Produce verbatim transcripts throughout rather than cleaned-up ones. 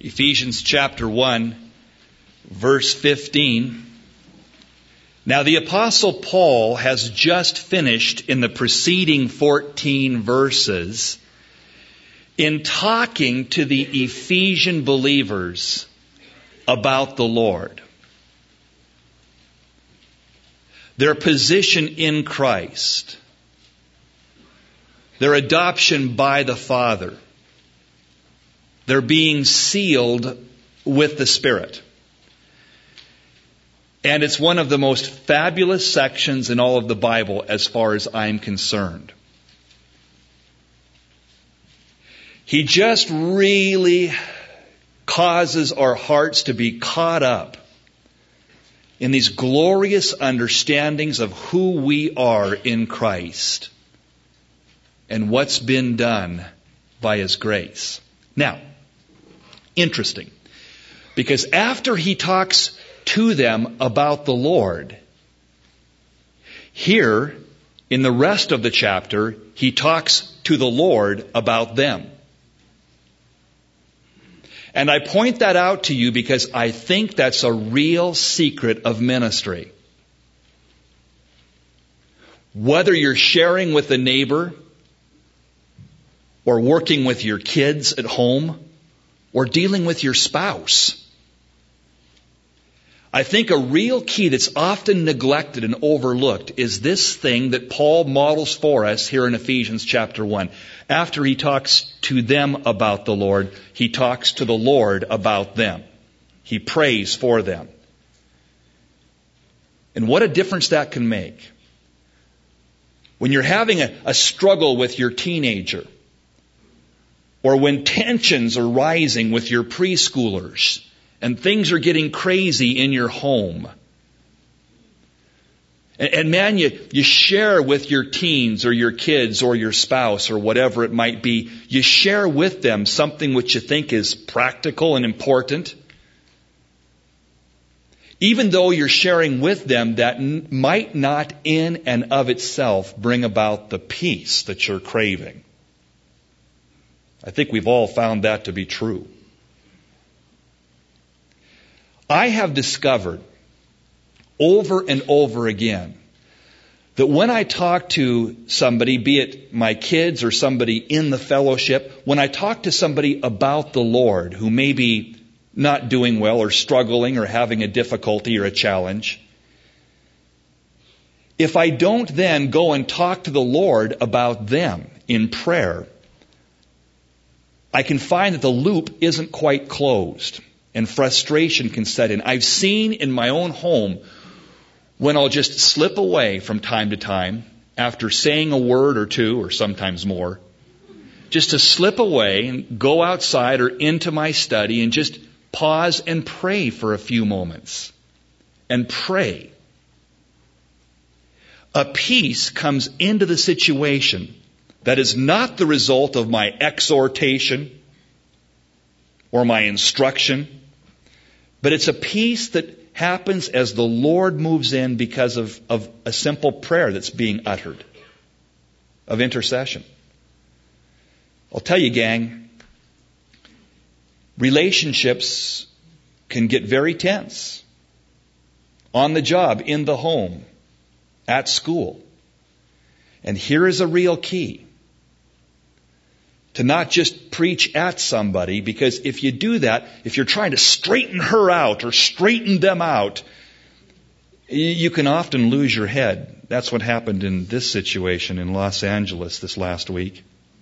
Ephesians chapter one, verse fifteen. Now the Apostle Paul has just finished in the preceding fourteen verses in talking to the Ephesian believers about the Lord. Their position in Christ. Their adoption by the Father. Their being sealed with the Spirit. And it's one of the most fabulous sections in all of the Bible as far as I'm concerned. He just really causes our hearts to be caught up in these glorious understandings of who we are in Christ and what's been done by His grace. Now, interesting, because after he talks to them about the Lord, here in the rest of the chapter, he talks to the Lord about them. And I point that out to you because I think that's a real secret of ministry. Whether you're sharing with a neighbor, or working with your kids at home, or dealing with your spouse, I think a real key that's often neglected and overlooked is this thing that Paul models for us here in Ephesians chapter one. After he talks to them about the Lord, he talks to the Lord about them. He prays for them. And what a difference that can make. When you're having a, a struggle with your teenager, or when tensions are rising with your preschoolers, and things are getting crazy in your home. And, and man, you, you share with your teens or your kids or your spouse or whatever it might be. You share with them something which you think is practical and important. Even though you're sharing with them that n- might not in and of itself bring about the peace that you're craving. I think we've all found that to be true. I have discovered over and over again that when I talk to somebody, be it my kids or somebody in the fellowship, when I talk to somebody about the Lord who may be not doing well or struggling or having a difficulty or a challenge, if I don't then go and talk to the Lord about them in prayer, I can find that the loop isn't quite closed. And frustration can set in. I've seen in my own home when I'll just slip away from time to time after saying a word or two or sometimes more, just to slip away and go outside or into my study and just pause and pray for a few moments. And pray. A peace comes into the situation that is not the result of my exhortation or my instruction, but it's a peace that happens as the Lord moves in because of, of a simple prayer that's being uttered, of intercession. I'll tell you, gang, relationships can get very tense. On the job, in the home, at school. And here is a real key. To not just preach at somebody, because if you do that, if you're trying to straighten her out or straighten them out, you can often lose your head. That's what happened in this situation in Los Angeles this last week.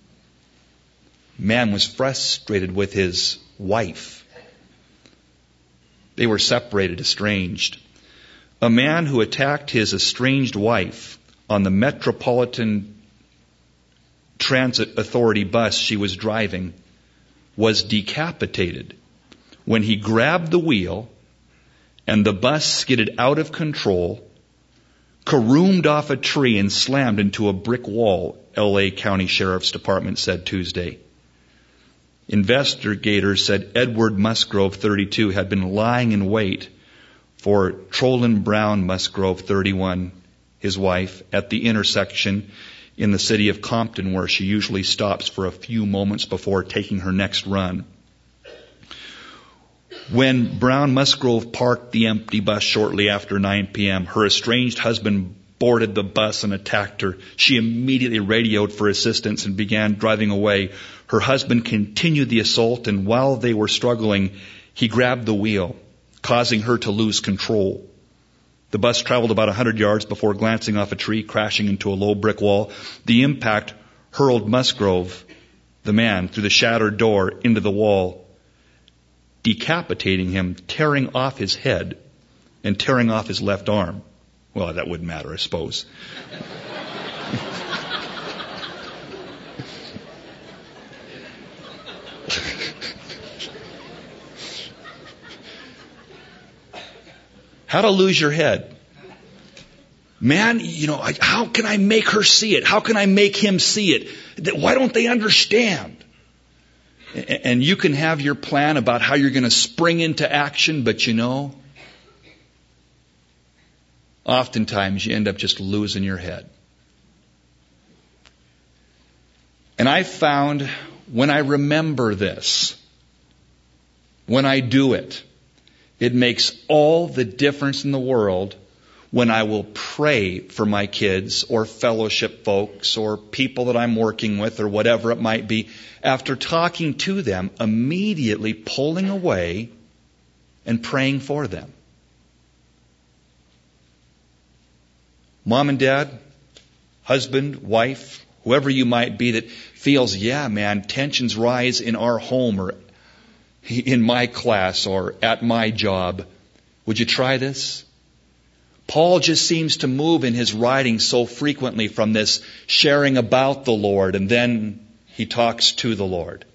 Man was frustrated with his wife. They were separated, estranged. A man who attacked his estranged wife on the Metropolitan Transit Authority bus she was driving was decapitated when he grabbed the wheel and the bus skidded out of control, caroomed off a tree and slammed into a brick wall, L A County Sheriff's Department said Tuesday. Investigators said Edward Musgrove, thirty-two, had been lying in wait for Trolin Brown Musgrove, thirty-one, his wife, at the intersection in the city of Compton, where she usually stops for a few moments before taking her next run. When Brown Musgrove parked the empty bus shortly after nine p.m., her estranged husband boarded the bus and attacked her. She immediately radioed for assistance and began driving away. Her husband continued the assault, and while they were struggling, he grabbed the wheel, causing her to lose control. The bus traveled about one hundred yards before glancing off a tree, crashing into a low brick wall. The impact hurled Musgrove, the man, through the shattered door into the wall, decapitating him, tearing off his head and tearing off his left arm. Well, that wouldn't matter, I suppose. How to lose your head. Man, you know, how can I make her see it? How can I make him see it? Why don't they understand? And you can have your plan about how you're going to spring into action, but you know, oftentimes you end up just losing your head. And I found when I remember this, when I do it, it makes all the difference in the world when I will pray for my kids or fellowship folks or people that I'm working with or whatever it might be. After talking to them, immediately pulling away and praying for them. Mom and dad, husband, wife, whoever you might be that feels, yeah, man, tensions rise in our home or in my class or at my job. Would you try this? Paul just seems to move in his writing so frequently from this sharing about the Lord, and then he talks to the Lord.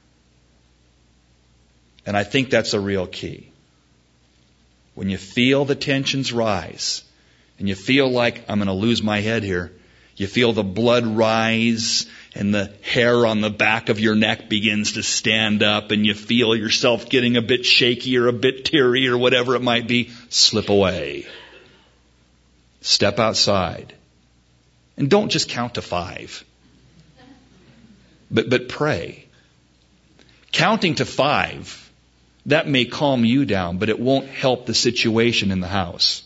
And I think that's a real key. When you feel the tensions rise, and you feel like I'm going to lose my head here, you feel the blood rise and the hair on the back of your neck begins to stand up, and you feel yourself getting a bit shaky or a bit teary or whatever it might be, slip away. Step outside. And don't just count to five. But, but pray. Counting to five, that may calm you down, but it won't help the situation in the house.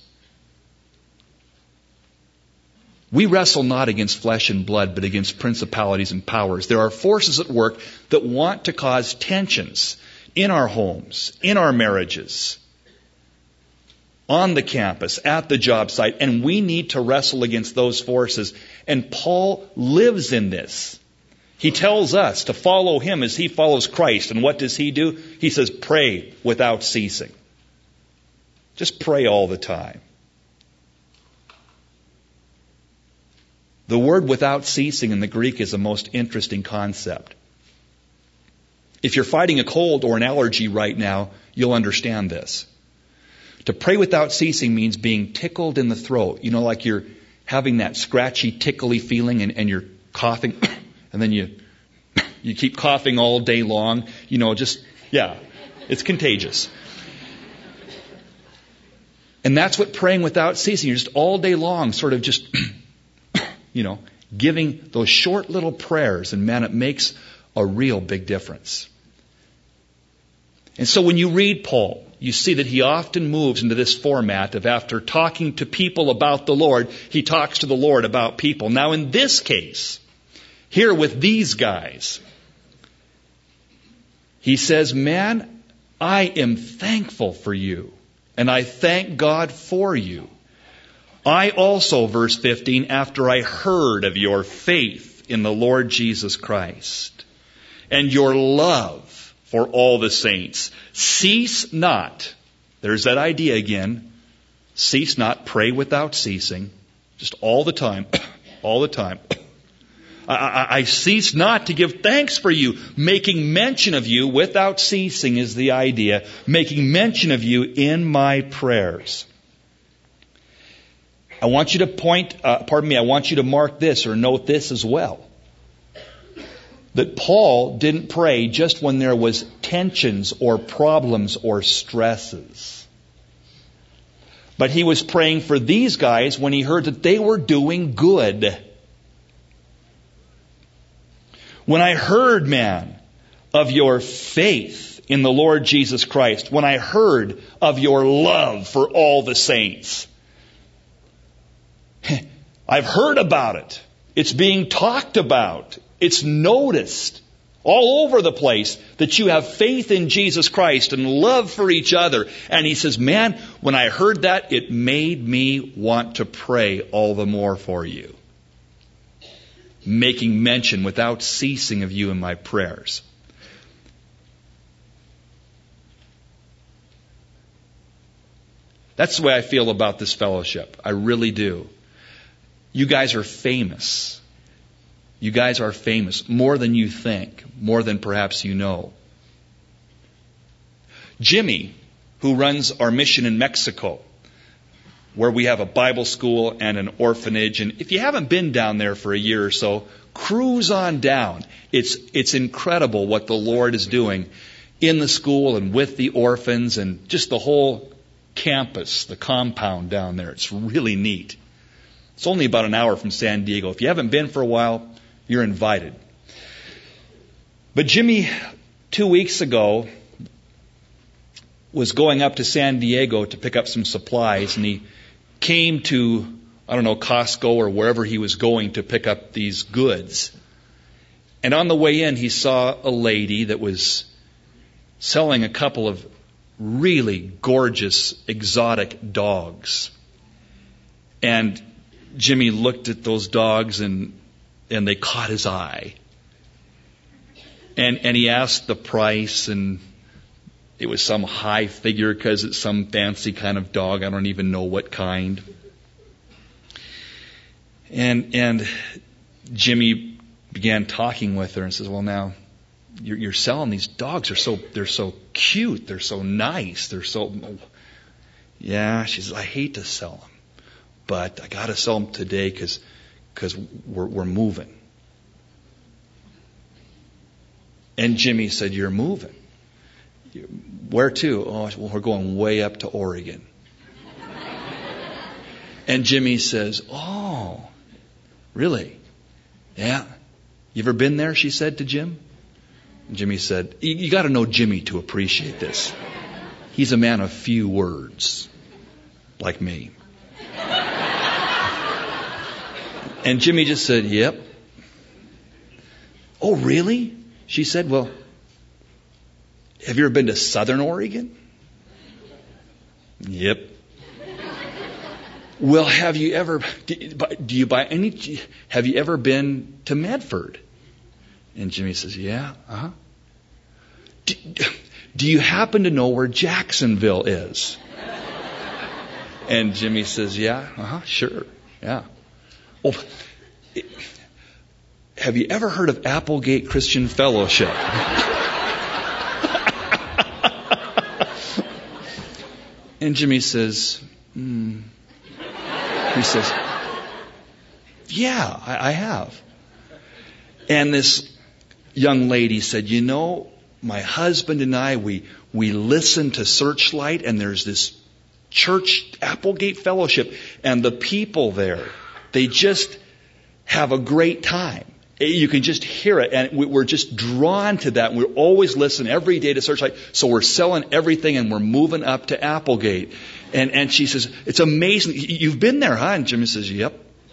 We wrestle not against flesh and blood, but against principalities and powers. There are forces at work that want to cause tensions in our homes, in our marriages, on the campus, at the job site, and we need to wrestle against those forces. And Paul lives in this. He tells us to follow him as he follows Christ. And what does he do? He says, pray without ceasing. Just pray all the time. The word without ceasing in the Greek is a most interesting concept. If you're fighting a cold or an allergy right now, you'll understand this. To pray without ceasing means being tickled in the throat. You know, like you're having that scratchy, tickly feeling and, and you're coughing and then you you keep coughing all day long. You know, just, yeah, it's contagious. And that's what praying without ceasing. You're just all day long sort of just, you know, giving those short little prayers. And man, it makes a real big difference. And so when you read Paul, you see that he often moves into this format of after talking to people about the Lord, he talks to the Lord about people. Now in this case, here with these guys, he says, man, I am thankful for you, and I thank God for you. I also, verse fifteen, after I heard of your faith in the Lord Jesus Christ and your love for all the saints, cease not. There's that idea again. Cease not, pray without ceasing. Just all the time, all the time. I, I, I cease not to give thanks for you. Making mention of you without ceasing is the idea. Making mention of you in my prayers. I want you to point, uh, pardon me, I want you to mark this or note this as well. That Paul didn't pray just when there was tensions or problems or stresses. But he was praying for these guys when he heard that they were doing good. When I heard, man, of your faith in the Lord Jesus Christ when I heard of your love for all the saints. I've heard about it. It's being talked about. It's noticed all over the place that you have faith in Jesus Christ and love for each other. And he says, man, when I heard that, it made me want to pray all the more for you, making mention without ceasing of you in my prayers. That's the way I feel about this fellowship. I really do. You guys are famous. You guys are famous, more than you think, more than perhaps you know. Jimmy, who runs our mission in Mexico, where we have a Bible school and an orphanage, and if you haven't been down there for a year or so, cruise on down. It's, it's incredible what the Lord is doing in the school and with the orphans and just the whole campus, the compound down there. It's really neat. It's only about an hour from San Diego. If you haven't been for a while, you're invited. But Jimmy, two weeks ago, was going up to San Diego to pick up some supplies, and he came to, I don't know, Costco or wherever he was going to pick up these goods. And on the way in, he saw a lady that was selling a couple of really gorgeous, exotic dogs. And Jimmy looked at those dogs and and they caught his eye. And and he asked the price, and it was some high figure because it's some fancy kind of dog. I don't even know what kind. And and Jimmy began talking with her and says, "Well, now you're, you're selling these dogs. They're so they're so cute. They're so nice. They're so." Yeah, she says, "I hate to sell them, but I got to sell them today because because we're we're moving." And Jimmy said, "You're moving? Where to?" "Oh, well, we're going way up to Oregon." And Jimmy says, "Oh, really? Yeah. You ever been there?" she said to Jim. And Jimmy said, "You, you got to know Jimmy to appreciate this. He's a man of few words, like me." And Jimmy just said, "Yep." "Oh, really?" she said. "Well, have you ever been to Southern Oregon?" "Yep." "Well, have you ever, do you by any, have you ever been to Medford?" And Jimmy says, "Yeah, uh-huh." Do, do you happen to know where Jacksonville is?" And Jimmy says, "Yeah, uh-huh, sure, yeah." "Oh, it, have you ever heard of Applegate Christian Fellowship?" And Jimmy says, hmm. He says, "Yeah, I, I have." And this young lady said, "You know, my husband and I, we we listen to Searchlight, and there's this church, Applegate Fellowship, and the people there, they just have a great time. You can just hear it, and we're just drawn to that. We always listen every day to Searchlight, so we're selling everything, and we're moving up to Applegate." And and she says, "It's amazing. You've been there, huh?" And Jimmy says, "Yep."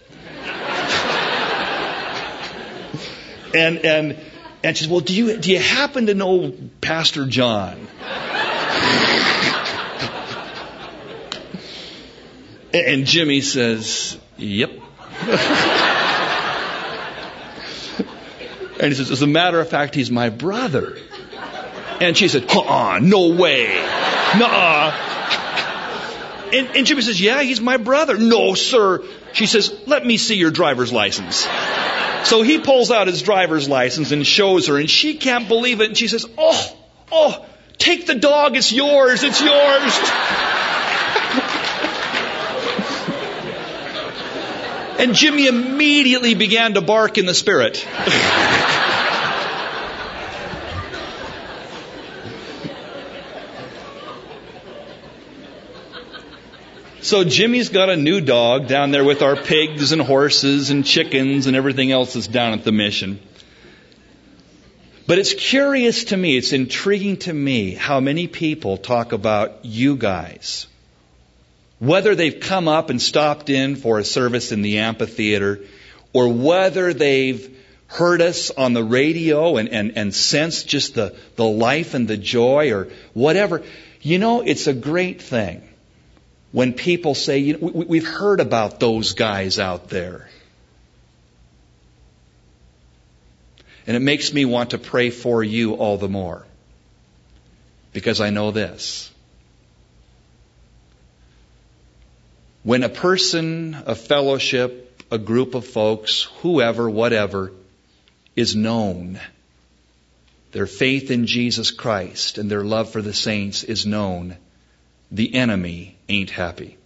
and and and she says, "Well, do you do you happen to know Pastor John?" And Jimmy says, "Yep." And he says, "As a matter of fact, he's my brother." And she said, "Uh-uh, no way. Nuh-uh." And, and Jimmy says, "Yeah, he's my brother." "No, sir." She says, "Let me see your driver's license." So he pulls out his driver's license and shows her, and she can't believe it. And she says, "Oh, oh, take the dog. It's yours. It's yours." And Jimmy immediately began to bark in the spirit. So Jimmy's got a new dog down there with our pigs and horses and chickens and everything else that's down at the mission. But it's curious to me, it's intriguing to me how many people talk about you guys. Whether they've come up and stopped in for a service in the amphitheater, or whether they've heard us on the radio and, and, and sensed just the, the life and the joy or whatever. You know, it's a great thing when people say, you know, we, we've heard about those guys out there. And it makes me want to pray for you all the more. Because I know this. When a person, a fellowship, a group of folks, whoever, whatever, is known, their faith in Jesus Christ and their love for the saints is known, the enemy ain't happy.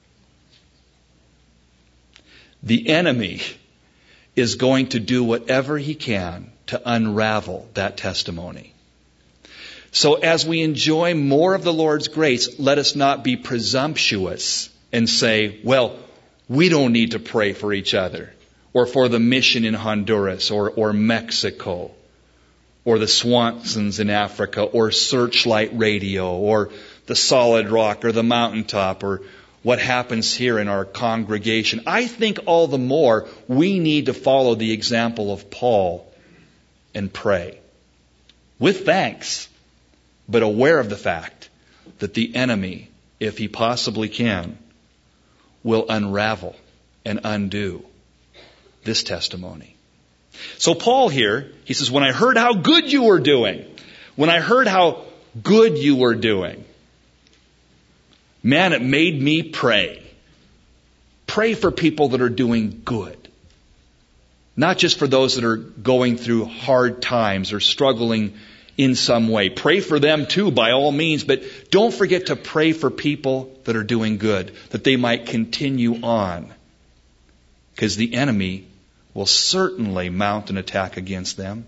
The enemy is going to do whatever he can to unravel that testimony. So as we enjoy more of the Lord's grace, let us not be presumptuous and say, well, we don't need to pray for each other, or for the mission in Honduras, or, or Mexico, or the Swansons in Africa, or Searchlight Radio, or the Solid Rock, or the Mountaintop, or what happens here in our congregation. I think all the more we need to follow the example of Paul and pray. With thanks, but aware of the fact that the enemy, if he possibly can, will unravel and undo this testimony. So Paul here, he says, when I heard how good you were doing, when I heard how good you were doing, man, it made me pray. Pray for people that are doing good. Not just for those that are going through hard times or struggling in some way. Pray for them too, by all means, but don't forget to pray for people that are doing good, that they might continue on. Because the enemy will certainly mount an attack against them.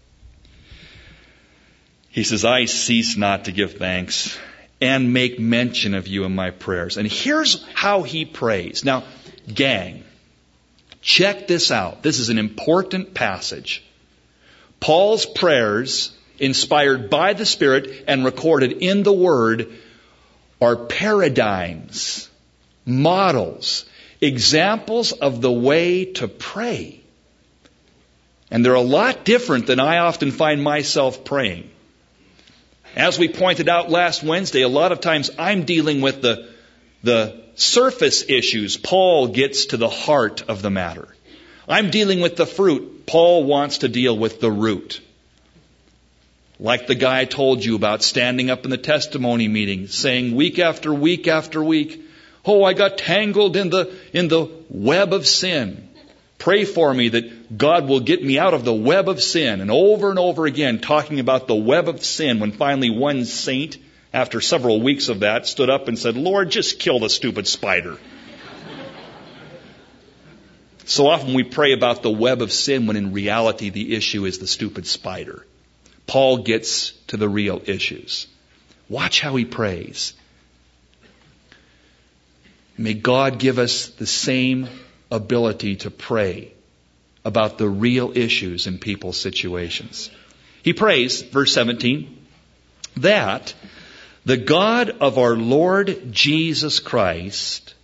He says, I cease not to give thanks and make mention of you in my prayers. And here's how he prays. Now, gang, check this out. This is an important passage. Paul's prayers, inspired by the Spirit and recorded in the Word, are paradigms, models, examples of the way to pray. And they're a lot different than I often find myself praying. As we pointed out last Wednesday, a lot of times I'm dealing with the, the surface issues. Paul gets to the heart of the matter. I'm dealing with the fruit. Paul wants to deal with the root. Like the guy I told you about standing up in the testimony meeting, saying week after week after week, oh, I got tangled in the, in the web of sin. Pray for me that God will get me out of the web of sin. And over and over again, talking about the web of sin, when finally one saint, after several weeks of that, stood up and said, Lord, just kill the stupid spider. So often we pray about the web of sin when in reality the issue is the stupid spider. Paul gets to the real issues. Watch how he prays. May God give us the same ability to pray about the real issues in people's situations. He prays, verse seventeen, that the God of our Lord Jesus Christ,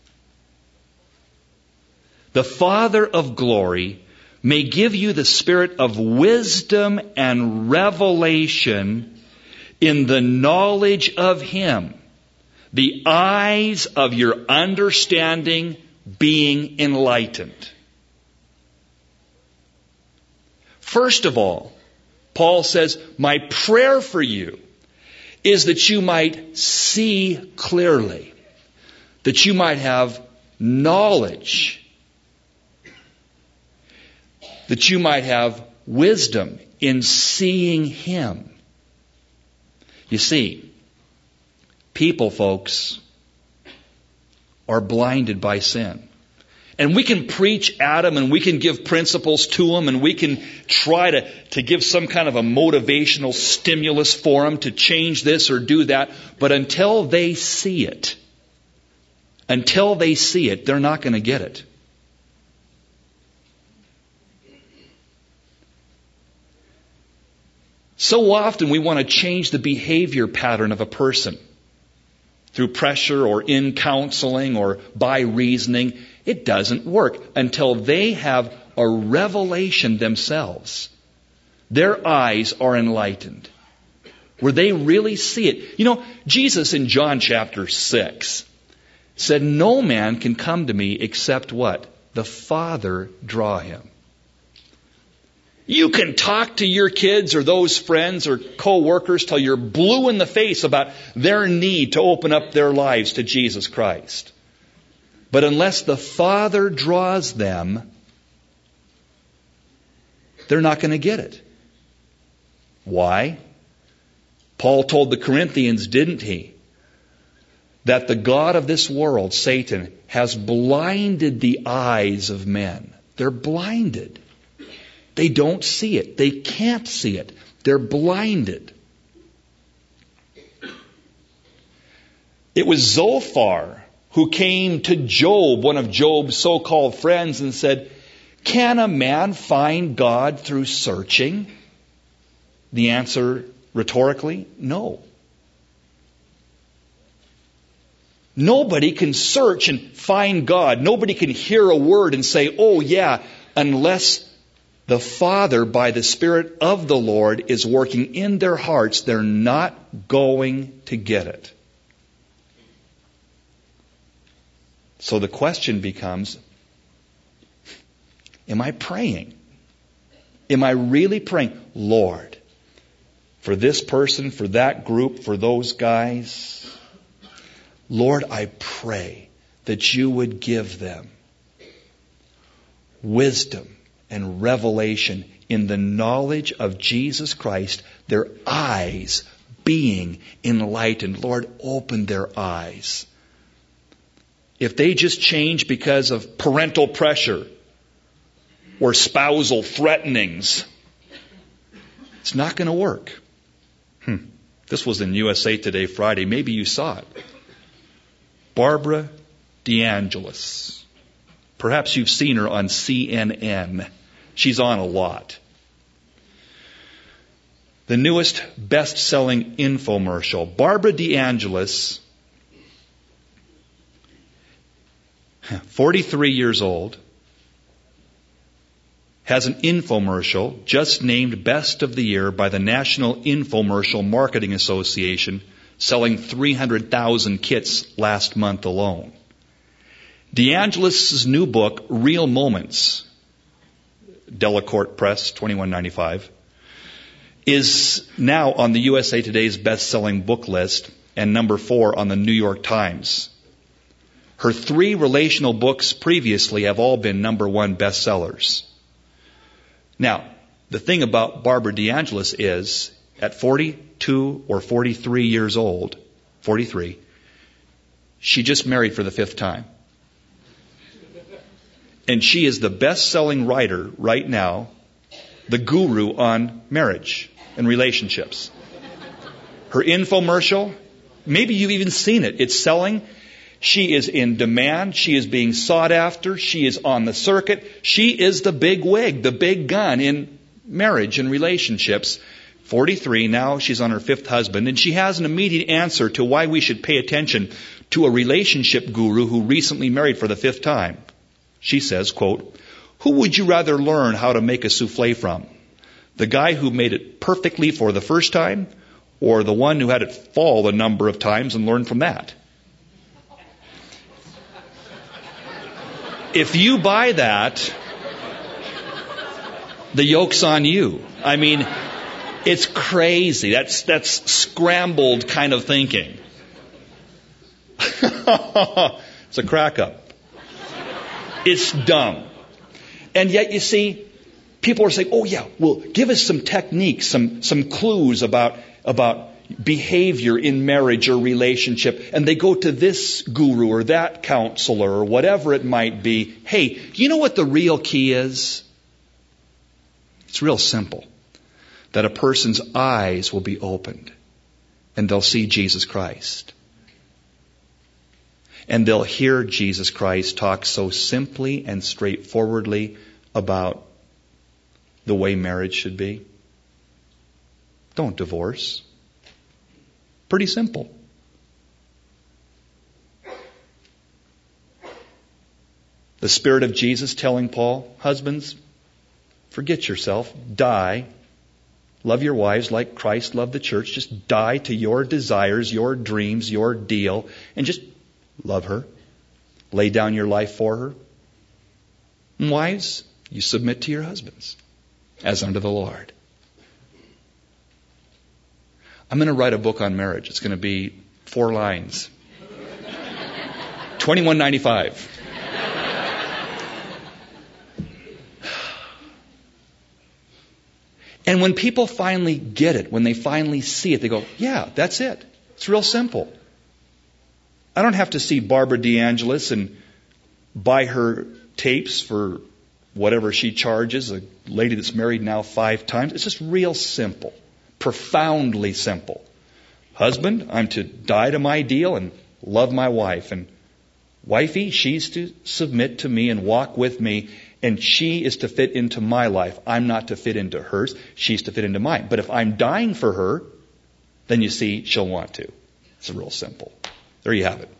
the Father of glory, may give you the spirit of wisdom and revelation in the knowledge of Him, the eyes of your understanding being enlightened. First of all, Paul says, my prayer for you is that you might see clearly, that you might have knowledge, that you might have wisdom in seeing Him. You see, people, folks, are blinded by sin. And we can preach at them and we can give principles to them and we can try to, to give some kind of a motivational stimulus for them to change this or do that. But until they see it, until they see it, they're not going to get it. So often we want to change the behavior pattern of a person through pressure or in counseling or by reasoning. It doesn't work until they have a revelation themselves. Their eyes are enlightened, where they really see it. You know, Jesus in John chapter six said, no man can come to me except what? The Father draw him. You can talk to your kids or those friends or co-workers till you're blue in the face about their need to open up their lives to Jesus Christ. But unless the Father draws them, they're not going to get it. Why? Paul told the Corinthians, didn't he, that the God of this world, Satan, has blinded the eyes of men. They're blinded. They don't see it. They can't see it. They're blinded. It was Zophar who came to Job, one of Job's so-called friends, and said, can a man find God through searching? The answer, rhetorically, no. Nobody can search and find God. Nobody can hear a word and say, oh yeah, unless the Father, by the Spirit of the Lord, is working in their hearts, they're not going to get it. So the question becomes, am I praying? Am I really praying, Lord, for this person, for that group, for those guys? Lord, I pray that you would give them wisdom and revelation in the knowledge of Jesus Christ, their eyes being enlightened. Lord, open their eyes. If they just change because of parental pressure or spousal threatenings, it's not going to work. Hmm. This was in U S A Today Friday. Maybe you saw it. Barbara DeAngelis. Perhaps you've seen her on C N N. She's on a lot. The newest best-selling infomercial. Barbara DeAngelis, forty-three years old, has an infomercial just named Best of the Year by the National Infomercial Marketing Association, selling three hundred thousand kits last month alone. DeAngelis' new book, Real Moments, Delacorte Press, twenty-one ninety-five, is now on the U S A Today's best-selling book list and number four on the New York Times. Her three relational books previously have all been number one bestsellers. Now, the thing about Barbara DeAngelis is, at forty-two or forty-three years old, forty-three, she just married for the fifth time. And she is the best-selling writer right now, the guru on marriage and relationships. Her infomercial, maybe you've even seen it. It's selling. She is in demand. She is being sought after. She is on the circuit. She is the big wig, the big gun in marriage and relationships. forty-three, now she's on her fifth husband, and she has an immediate answer to why we should pay attention to a relationship guru who recently married for the fifth time. She says, quote, who would you rather learn how to make a souffle from? The guy who made it perfectly for the first time, or the one who had it fall a number of times and learned from that? If you buy that, the yoke's on you. I mean, it's crazy. That's that's scrambled kind of thinking. It's a crack up. It's dumb. And yet, you see, people are saying, oh yeah, well, give us some techniques, some some clues about about behavior in marriage or relationship. And they go to this guru or that counselor or whatever it might be. Hey, do you know what the real key is? It's real simple. That a person's eyes will be opened and they'll see Jesus Christ. And they'll hear Jesus Christ talk so simply and straightforwardly about the way marriage should be. Don't divorce. Pretty simple. The Spirit of Jesus telling Paul, husbands, forget yourself, die, love your wives like Christ loved the church, just die to your desires, your dreams, your deal, and just love her. Lay down your life for her. And wives, you submit to your husbands as unto the Lord. I'm going to write a book on marriage. It's going to be four lines. twenty-one ninety-five. And when people finally get it, when they finally see it, they go, yeah, that's it. It's real simple. I don't have to see Barbara DeAngelis and buy her tapes for whatever she charges, a lady that's married now five times. It's just real simple, profoundly simple. Husband, I'm to die to my deal and love my wife. And wifey, she's to submit to me and walk with me. And she is to fit into my life. I'm not to fit into hers. She's to fit into mine. But if I'm dying for her, then you see, she'll want to. It's real simple. There you have it.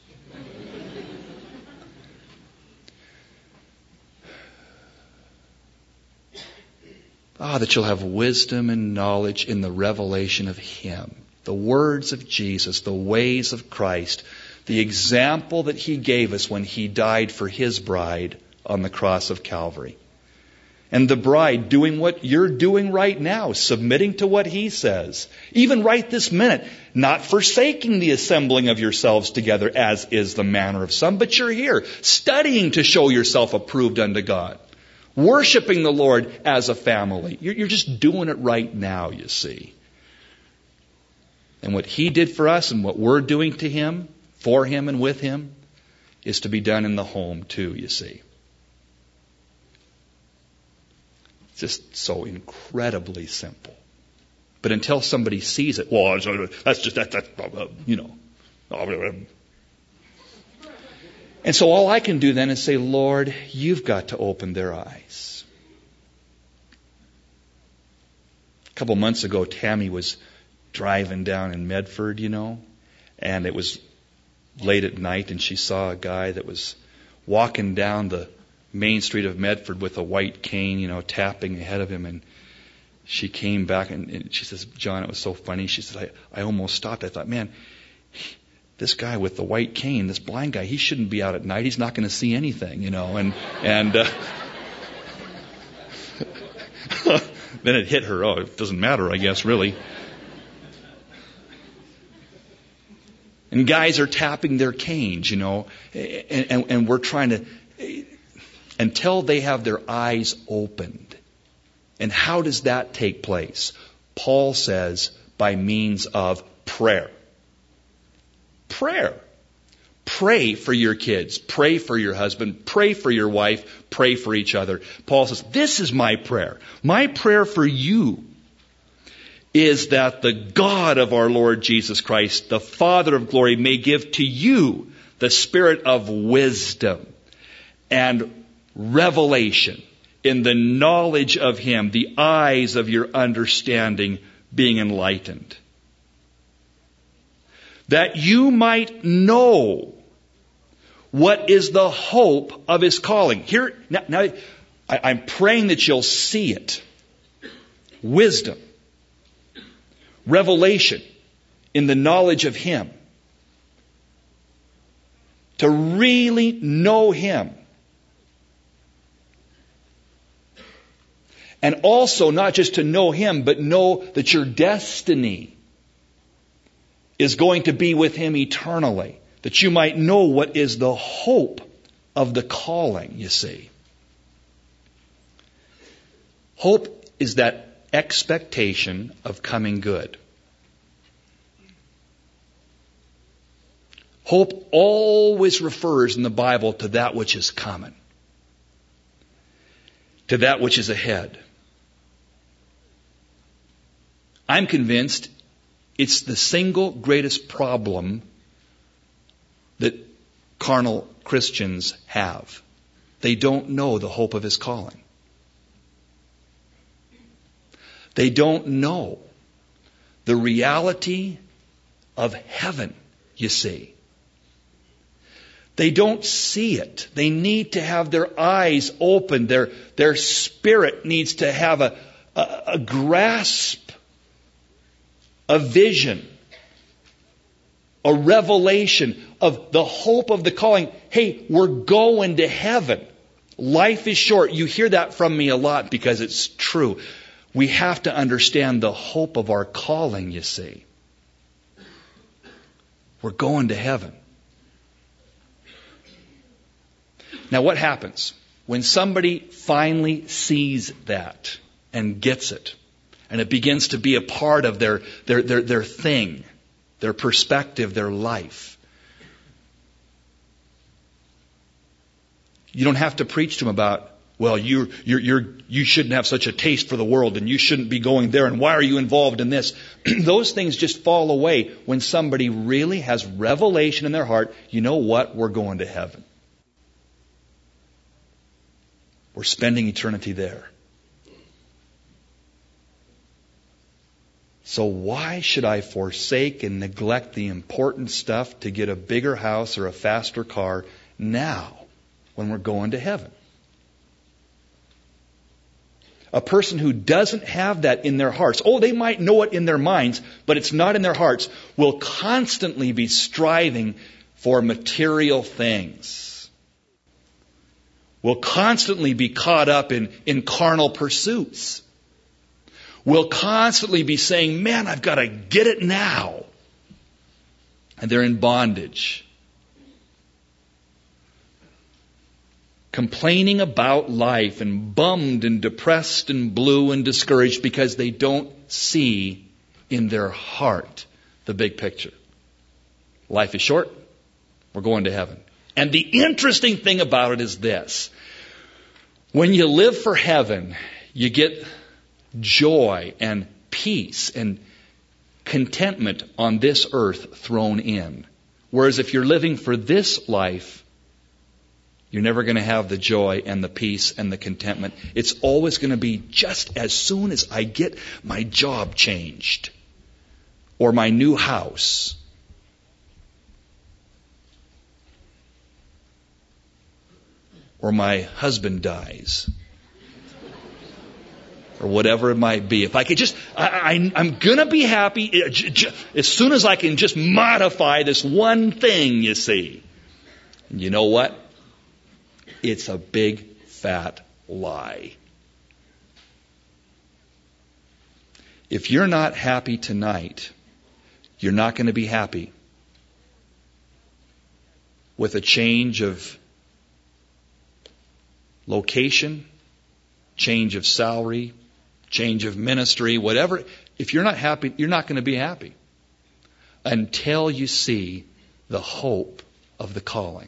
Ah, that you'll have wisdom and knowledge in the revelation of Him. The words of Jesus, the ways of Christ, the example that He gave us when He died for His bride on the cross of Calvary. And the bride doing what you're doing right now, submitting to what He says. Even right this minute, not forsaking the assembling of yourselves together as is the manner of some, but you're here studying to show yourself approved unto God. Worshiping the Lord as a family. You're, you're just doing it right now, you see. And what He did for us and what we're doing to Him, for Him and with Him, is to be done in the home too, you see. It's just so incredibly simple. But until somebody sees it, well, that's just, that, that, you know. And so all I can do then is say, Lord, you've got to open their eyes. A couple months ago, Tammy was driving down in Medford, you know, and it was late at night, and she saw a guy that was walking down the main street of Medford with a white cane, you know, tapping ahead of him. And she came back and, and she says, John, it was so funny. She said, I, I almost stopped. I thought, man, he, this guy with the white cane, this blind guy, he shouldn't be out at night. He's not going to see anything, you know. And and uh, then it hit her. Oh, it doesn't matter, I guess, really. And guys are tapping their canes, you know, and, and, and we're trying to, until they have their eyes opened. And how does that take place? Paul says, by means of prayer. Prayer. Pray for your kids. Pray for your husband. Pray for your wife. Pray for each other. Paul says, this is my prayer. My prayer for you is that the God of our Lord Jesus Christ, the Father of glory, may give to you the spirit of wisdom and revelation in the knowledge of Him, the eyes of your understanding being enlightened. That you might know what is the hope of His calling. Here, now, now I, I'm praying that you'll see it. Wisdom. Revelation in the knowledge of Him. To really know Him. And also not just to know Him, but know that your destiny is going to be with Him eternally. That you might know what is the hope of the calling, you see. Hope is that expectation of coming good. Hope always refers in the Bible to that which is coming. To that which is ahead. I'm convinced it's the single greatest problem that carnal Christians have. They don't know the hope of His calling. They don't know the reality of heaven, you see. They don't see it. They need to have their eyes open. Their, their spirit needs to have a, a, a grasp, a vision, a revelation of the hope of the calling. Hey, we're going to heaven. Life is short. You hear that from me a lot because it's true. We have to understand the hope of our calling, you see. We're going to heaven. Now what happens when somebody finally sees that and gets it, and it begins to be a part of their, their, their, their thing, their perspective, their life? You don't have to preach to them about, well, you you're, you're, you shouldn't have such a taste for the world, and you shouldn't be going there, and why are you involved in this? Those things just fall away when somebody really has revelation in their heart. You know what? We're going to heaven. We're spending eternity there. So why should I forsake and neglect the important stuff to get a bigger house or a faster car now when we're going to heaven? A person who doesn't have that in their hearts, oh, they might know it in their minds, but it's not in their hearts, will constantly be striving for material things. Will constantly be caught up in, in carnal pursuits. Will constantly be saying, man, I've got to get it now. And they're in bondage. Complaining about life and bummed and depressed and blue and discouraged because they don't see in their heart the big picture. Life is short. We're going to heaven. And the interesting thing about it is this. When you live for heaven, you get joy and peace and contentment on this earth thrown in. Whereas if you're living for this life, you're never going to have the joy and the peace and the contentment. It's always going to be just as soon as I get my job changed or my new house. Or my husband dies. Or whatever it might be. If I could just, I, I, I'm going to be happy as soon as I can just modify this one thing, you see. And you know what? It's a big, fat lie. If you're not happy tonight, you're not going to be happy with a change of location, change of salary, change of ministry, whatever. If you're not happy, you're not going to be happy until you see the hope of the calling.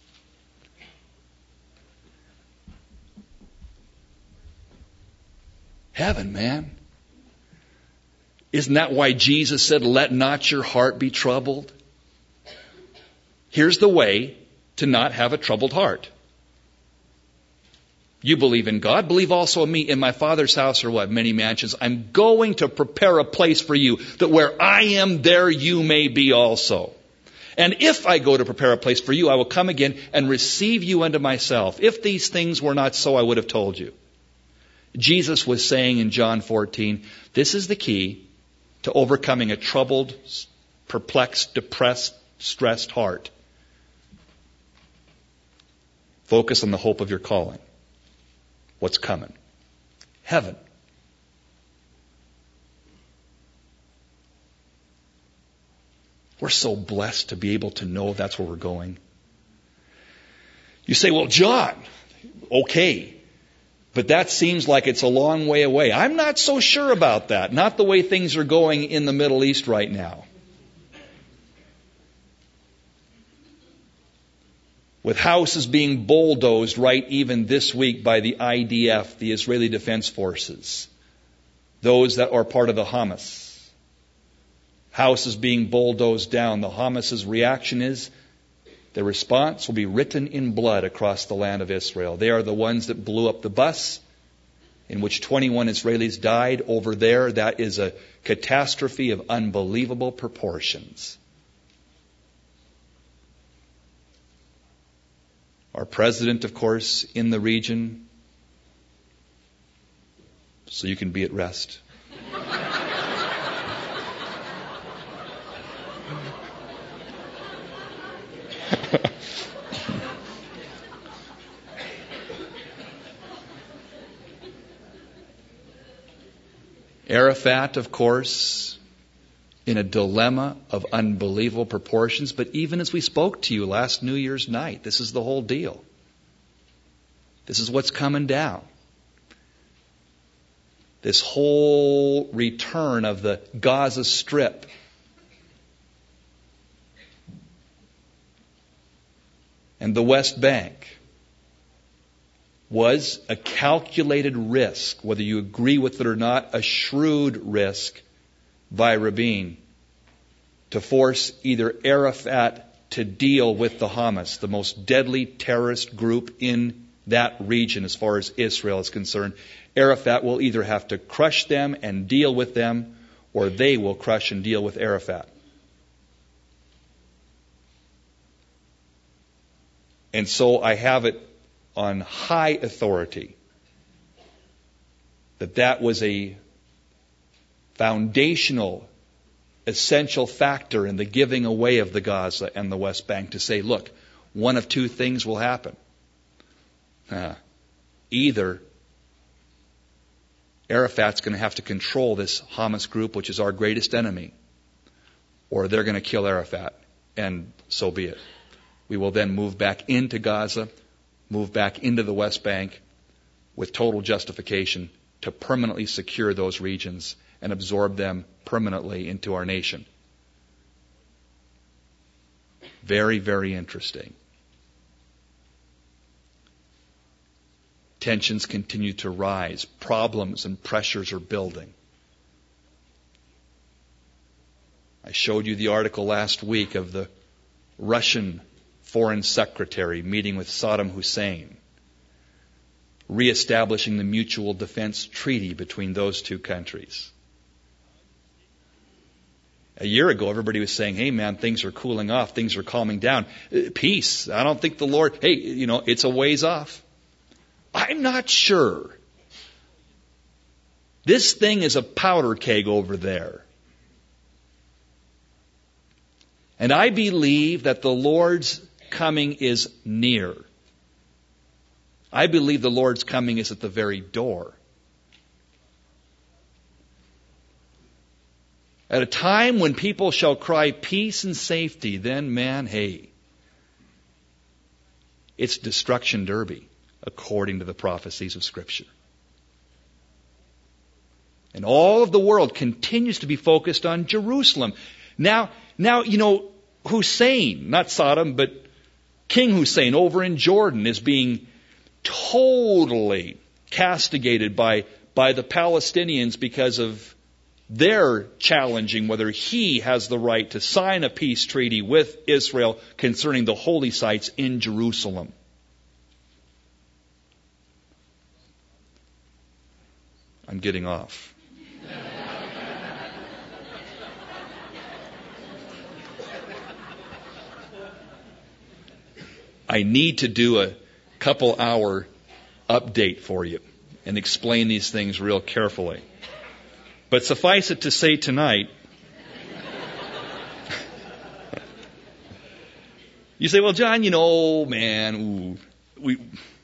Heaven, man. Isn't that why Jesus said, let not your heart be troubled? Here's the way to not have a troubled heart. You believe in God, believe also in me. In my Father's house are what? Many mansions. I'm going to prepare a place for you, that where I am, there you may be also. And if I go to prepare a place for you, I will come again and receive you unto myself. If these things were not so, I would have told you. Jesus was saying in John fourteen, this is the key to overcoming a troubled, perplexed, depressed, stressed heart. Focus on the hope of your calling. What's coming? Heaven. We're so blessed to be able to know that's where we're going. You say, well, John, okay, but that seems like it's a long way away. I'm not so sure about that. Not the way things are going in the Middle East right now. With houses being bulldozed right even this week by the I D F, the Israeli Defense Forces. Those that are part of the Hamas. Houses being bulldozed down. The Hamas's reaction is, their response will be written in blood across the land of Israel. They are the ones that blew up the bus. in which twenty-one Israelis died over there. That is a catastrophe of unbelievable proportions. Our president, of course, in the region, so you can be at rest. Arafat, of course, in a dilemma of unbelievable proportions. But even as we spoke to you last New Year's night, this is the whole deal. This is what's coming down. This whole return of the Gaza Strip. And the West Bank was a calculated risk, whether you agree with it or not, a shrewd risk by Rabin to force either Arafat to deal with the Hamas, the most deadly terrorist group in that region as far as Israel is concerned. Arafat will either have to crush them and deal with them, or they will crush and deal with Arafat. And so I have it on high authority that that was a foundational, essential factor in the giving away of the Gaza and the West Bank, to say, look, one of two things will happen. Uh, either Arafat's going to have to control this Hamas group, which is our greatest enemy, or they're going to kill Arafat, and so be it. We will then move back into Gaza, move back into the West Bank with total justification to permanently secure those regions and absorb them permanently into our nation. Very, very interesting. Tensions continue to rise. Problems and pressures are building. I showed you the article last week of the Russian Foreign Secretary meeting with Saddam Hussein, reestablishing the mutual defense treaty between those two countries. A year ago, everybody was saying, hey man, things are cooling off, things are calming down. Peace. I don't think the Lord, hey, you know, it's a ways off. I'm not sure. This thing is a powder keg over there. And I believe that the Lord's coming is near. I believe the Lord's coming is at the very door. At a time when people shall cry peace and safety, then man, hey, it's destruction derby, according to the prophecies of Scripture. And all of the world continues to be focused on Jerusalem. Now, now, you know, Hussein, not Saddam, but King Hussein over in Jordan is being totally castigated by, by the Palestinians because of their challenging whether he has the right to sign a peace treaty with Israel concerning the holy sites in Jerusalem. I'm getting off. I need to do a couple hour update for you and explain these things real carefully. But suffice it to say tonight, you say, well, John, you know, man, ooh, we,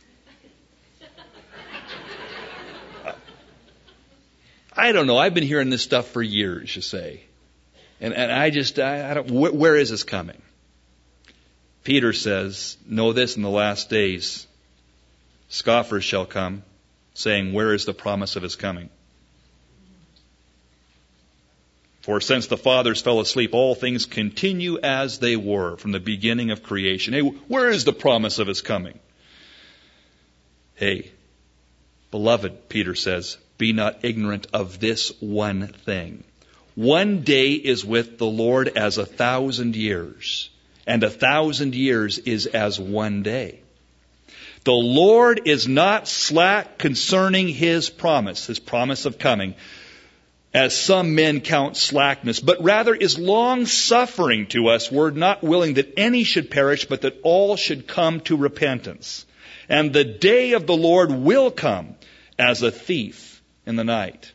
I don't know. I've been hearing this stuff for years, you say. And, and I just, I, I don't, wh- where is this coming? Peter says, know this, in the last days, scoffers shall come, saying, where is the promise of his coming? For since the fathers fell asleep, all things continue as they were from the beginning of creation. Hey, where is the promise of his coming? Hey, beloved, Peter says, be not ignorant of this one thing. One day is with the Lord as a thousand years, and a thousand years is as one day. The Lord is not slack concerning His promise, His promise of coming, as some men count slackness, but rather is long-suffering to us. We're not willing that any should perish, but that all should come to repentance. And the day of the Lord will come as a thief in the night.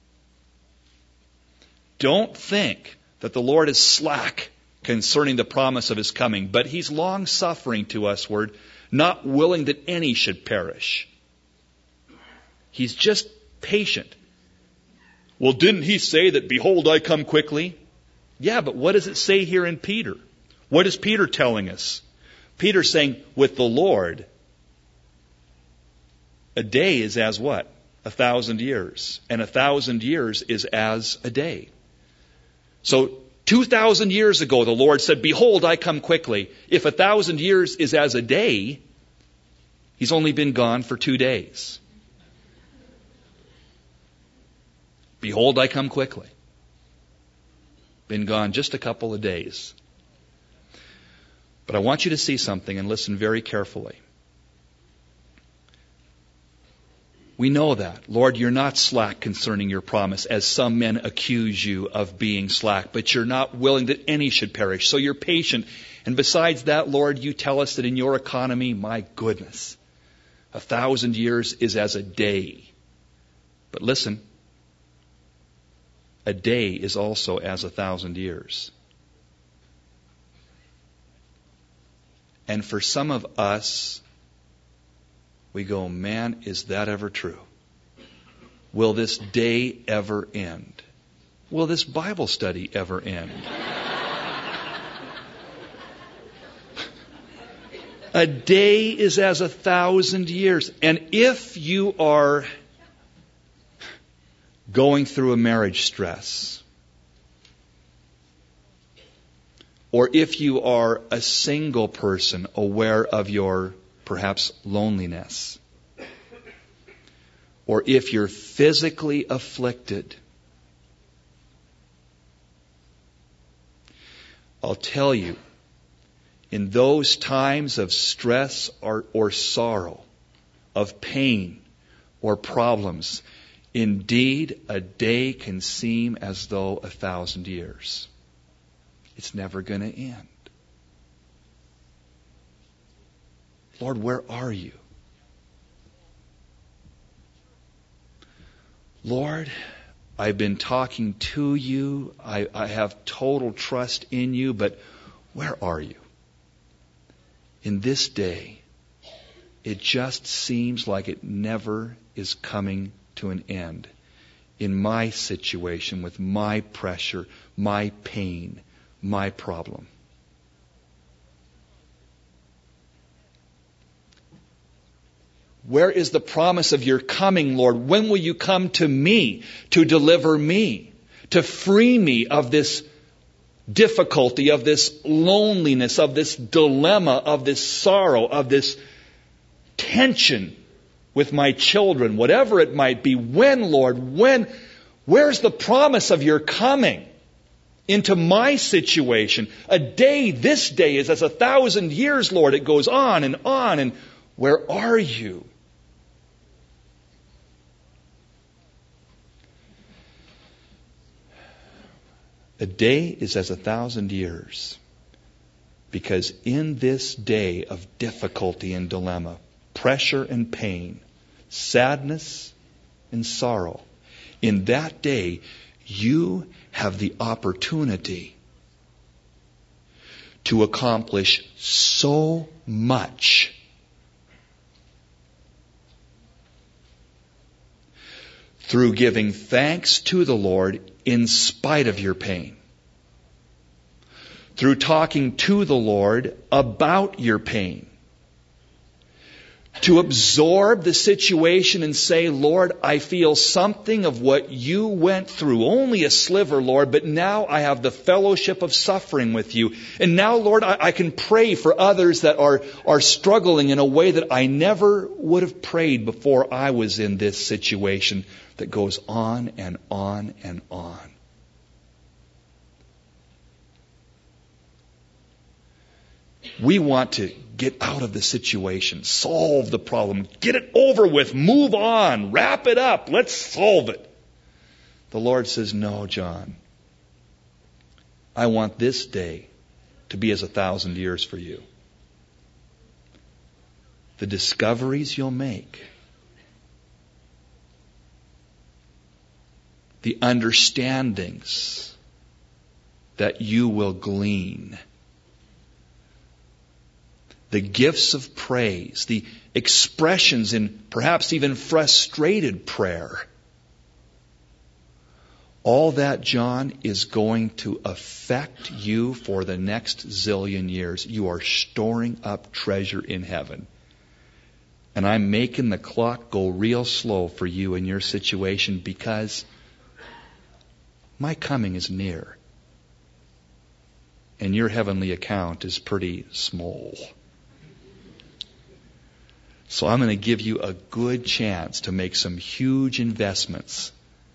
Don't think that the Lord is slack concerning the promise of His coming, but He's long-suffering to us, word, not willing that any should perish. He's just patient. Well, didn't He say that, behold, I come quickly? Yeah, but what does it say here in Peter? What is Peter telling us? Peter's saying, with the Lord, a day is as what? A thousand years. And a thousand years is as a day. So, two thousand years ago, the Lord said, behold, I come quickly. If a thousand years is as a day, He's only been gone for two days. Behold, I come quickly. Been gone just a couple of days. But I want you to see something and listen very carefully. We know that. Lord, you're not slack concerning your promise, as some men accuse you of being slack, but you're not willing that any should perish. So you're patient. And besides that, Lord, you tell us that in your economy, my goodness, a thousand years is as a day. But listen, a day is also as a thousand years. And for some of us, we go, man, is that ever true? Will this day ever end? Will this Bible study ever end? A day is as a thousand years. And if you are going through a marriage stress, or if you are a single person aware of your perhaps loneliness, or if you're physically afflicted, I'll tell you, in those times of stress or, or sorrow, of pain or problems, indeed a day can seem as though a thousand years. It's never going to end. Lord, where are you? Lord, I've been talking to you. I, I have total trust in you, but where are you? In this day, it just seems like it never is coming to an end. In my situation, with my pressure, my pain, my problem. Where is the promise of your coming, Lord? When will you come to me to deliver me, to free me of this difficulty, of this loneliness, of this dilemma, of this sorrow, of this tension with my children, whatever it might be? When, Lord, when? Where's the promise of your coming into my situation? A day, this day is as a thousand years, Lord. It goes on and on. And where are you? A day is as a thousand years, because in this day of difficulty and dilemma, pressure and pain, sadness and sorrow, in that day you have the opportunity to accomplish so much through giving thanks to the Lord in spite of your pain. Through talking to the Lord about your pain. To absorb the situation and say, Lord, I feel something of what you went through. Only a sliver, Lord, but now I have the fellowship of suffering with you. And now, Lord, I, I can pray for others that are, are struggling in a way that I never would have prayed before I was in this situation that goes on and on and on. We want to get out of the situation, solve the problem, get it over with, move on, wrap it up, let's solve it. The Lord says, no, John. I want this day to be as a thousand years for you. The discoveries you'll make, the understandings that you will glean, the gifts of praise, the expressions in perhaps even frustrated prayer, all that, John, is going to affect you for the next zillion years. You are storing up treasure in heaven. And I'm making the clock go real slow for you in your situation because my coming is near. And your heavenly account is pretty small. So I'm going to give you a good chance to make some huge investments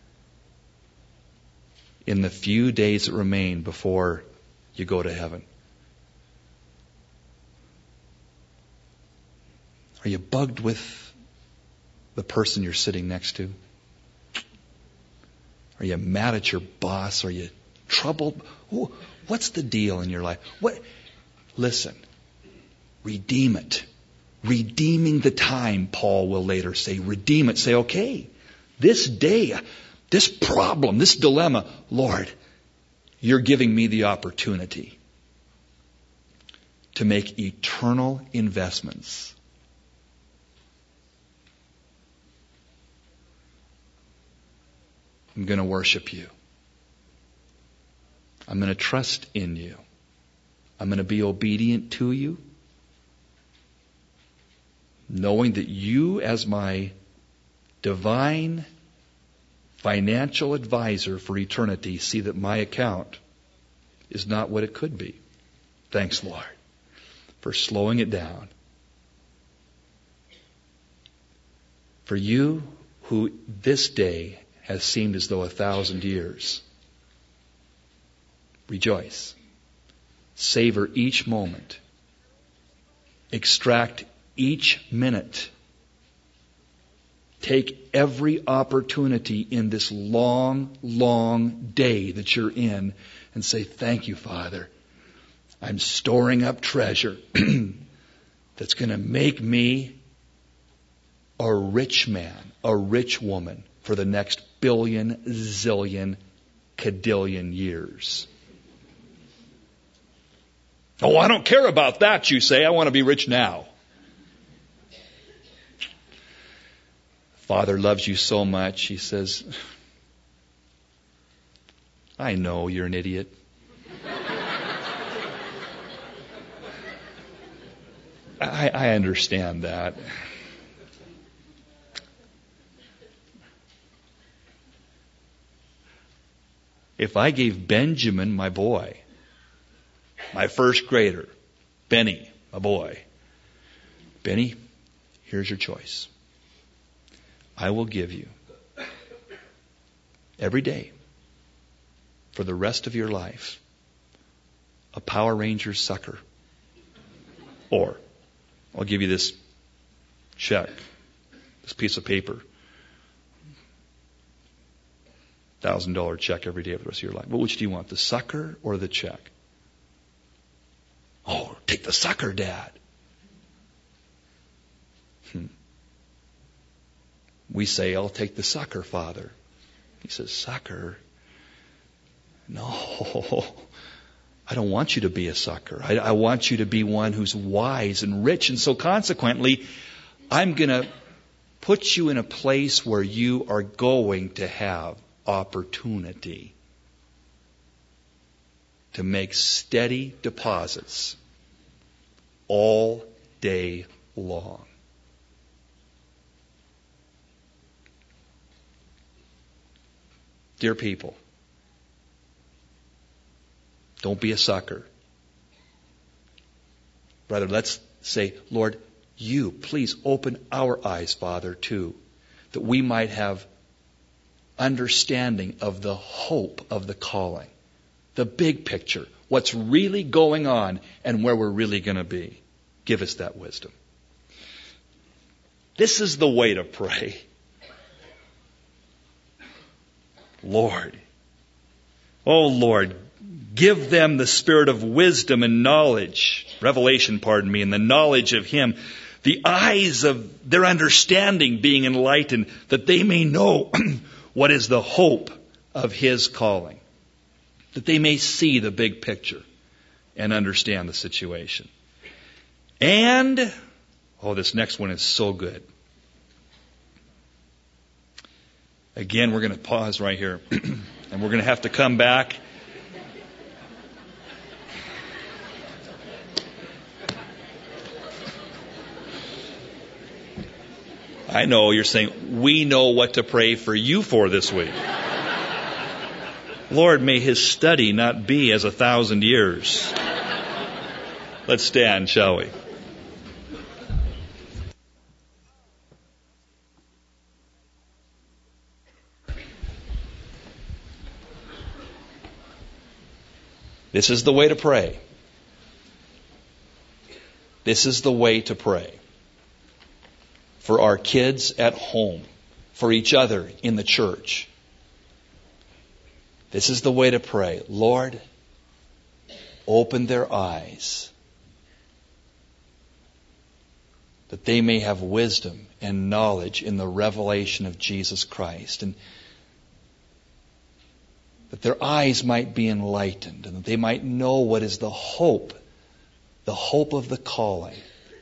in the few days that remain before you go to heaven. Are you bugged with the person you're sitting next to? Are you mad at your boss? Are you troubled? Ooh, what's the deal in your life? What? Listen, redeem it. Redeeming the time, Paul will later say. Redeem it. Say, okay, this day, this problem, this dilemma, Lord, you're giving me the opportunity to make eternal investments. I'm going to worship you. I'm going to trust in you. I'm going to be obedient to you, knowing that you, as my divine financial advisor for eternity, see that my account is not what it could be. Thanks, Lord, for slowing it down. For you who this day has seemed as though a thousand years, rejoice. Savor each moment. Extract each minute. Take every opportunity in this long, long day that you're in and say, thank you, Father. I'm storing up treasure that's going to make me a rich man, a rich woman for the next billion, zillion, cadillion years. Oh, I don't care about that, you say. I want to be rich now. Father loves you so much, he says, I know you're an idiot. I, I understand that. If I gave Benjamin, my boy, my first grader, Benny, my boy, Benny, here's your choice. I will give you every day for the rest of your life a Power Rangers sucker. Or I'll give you this check, this piece of paper, one thousand dollars check every day for the rest of your life. Well, which do you want, the sucker or the check? Oh, take the sucker, Dad. Hmm. We say, I'll take the sucker, Father. He says, sucker? No, I don't want you to be a sucker. I, I want you to be one who's wise and rich. And so consequently, I'm going to put you in a place where you are going to have opportunity to make steady deposits all day long. Dear people, don't be a sucker. Rather, let's say, Lord, you, please open our eyes, Father, too, that we might have understanding of the hope of the calling, the big picture. what's really going on and where we're really going to be. Give us that wisdom. This is the way to pray. Lord, oh Lord, give them the spirit of wisdom and knowledge, revelation, pardon me, and the knowledge of Him, the eyes of their understanding being enlightened, that they may know what is the hope of His calling, that they may see the big picture and understand the situation. And, oh, this next one is so good. Again, we're going to pause right here, and we're going to have to come back. I know you're saying, we know what to pray for you for this week. Lord, may his study not be as a thousand years. Let's stand, shall we? This is the way to pray. This is the way to pray. For our kids at home, for each other in the church. This is the way to pray. Lord, open their eyes that they may have wisdom and knowledge in the revelation of Jesus Christ, and that their eyes might be enlightened, and that they might know what is the hope, the hope of the calling.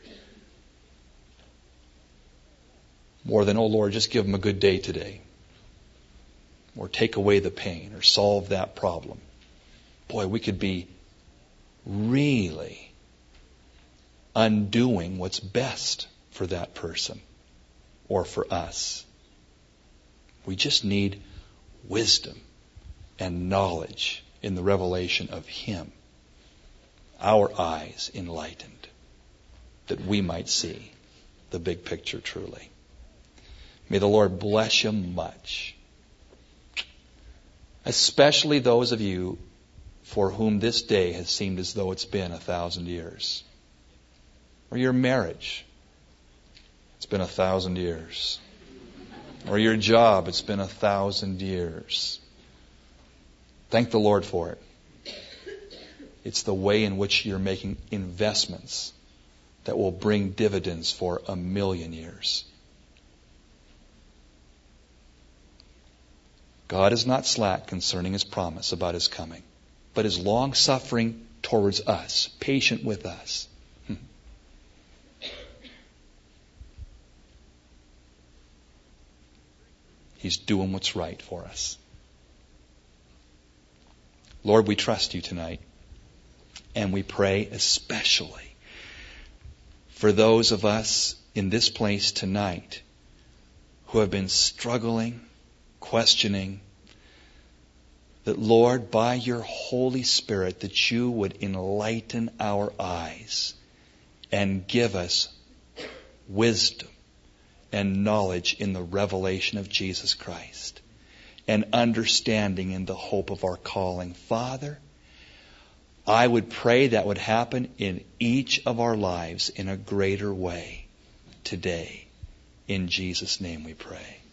More than, oh Lord, just give them a good day today. Or take away the pain, or solve that problem. Boy, we could be really undoing what's best for that person or for us. We just need wisdom and knowledge in the revelation of Him. Our eyes enlightened, that we might see the big picture truly. May the Lord bless you much. Especially those of you for whom this day has seemed as though it's been a thousand years. Or your marriage, it's been a thousand years. Or your job, it's been a thousand years. Thank the Lord for it. It's the way in which you're making investments that will bring dividends for a million years. God is not slack concerning His promise about His coming, but is long-suffering towards us, patient with us. Hmm. He's doing what's right for us. Lord, we trust You tonight, and we pray especially for those of us in this place tonight who have been struggling, questioning, that Lord, by Your Holy Spirit, that You would enlighten our eyes and give us wisdom and knowledge in the revelation of Jesus Christ and understanding in the hope of our calling. Father, I would pray that would happen in each of our lives in a greater way today. In Jesus' name we pray.